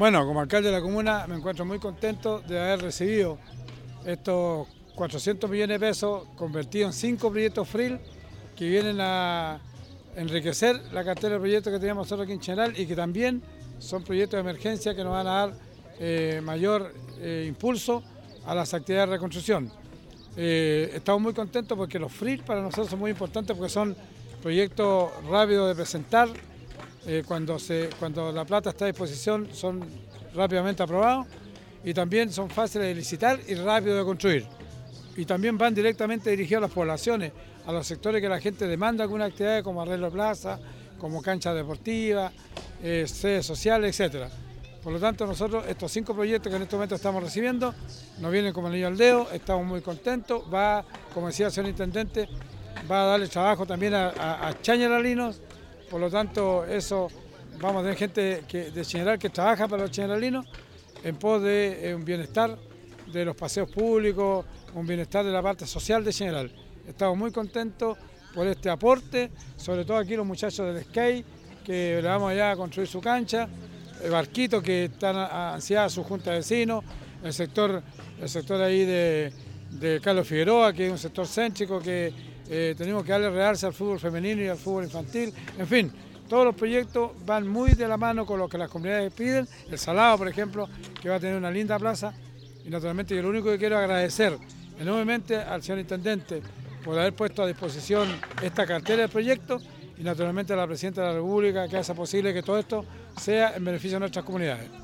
Bueno, como alcalde de la comuna me encuentro muy contento de haber recibido estos 400 millones de pesos convertidos en 5 proyectos FRIL que vienen a enriquecer la cartera de proyectos que tenemos nosotros aquí en Cheneral y que también son proyectos de emergencia que nos van a dar mayor impulso a las actividades de reconstrucción. Estamos muy contentos porque los FRIL para nosotros son muy importantes porque son proyectos rápidos de presentar. Cuando la plata está a disposición son rápidamente aprobados y también son fáciles de licitar y rápidos de construir. Y también van directamente dirigidos a las poblaciones, a los sectores que la gente demanda alguna actividad como arreglo de plaza, como canchas deportivas, sedes sociales, etc. Por lo tanto, nosotros estos 5 proyectos que en este momento estamos recibiendo nos vienen como anillo al dedo, estamos muy contentos. Va, como decía el señor intendente, va a darle trabajo también a chañaralinos. Por lo tanto, eso vamos a tener gente de Cheneral que trabaja para los cheneralinos en pos de un bienestar de los paseos públicos, un bienestar de la parte social de Cheneral. Estamos muy contentos por este aporte, sobre todo aquí los muchachos del skate, que le vamos allá a construir su cancha, el Barquito, que están ansiadas su junta de vecinos, el sector ahí de Carlos Figueroa, que es un sector céntrico que tenemos que darle realce al fútbol femenino y al fútbol infantil. En fin, todos los proyectos van muy de la mano con lo que las comunidades piden. El Salado, por ejemplo, que va a tener una linda plaza. Y naturalmente yo lo único que quiero es agradecer enormemente al señor intendente por haber puesto a disposición esta cartera de proyectos y naturalmente a la presidenta de la República que hace posible que todo esto sea en beneficio de nuestras comunidades.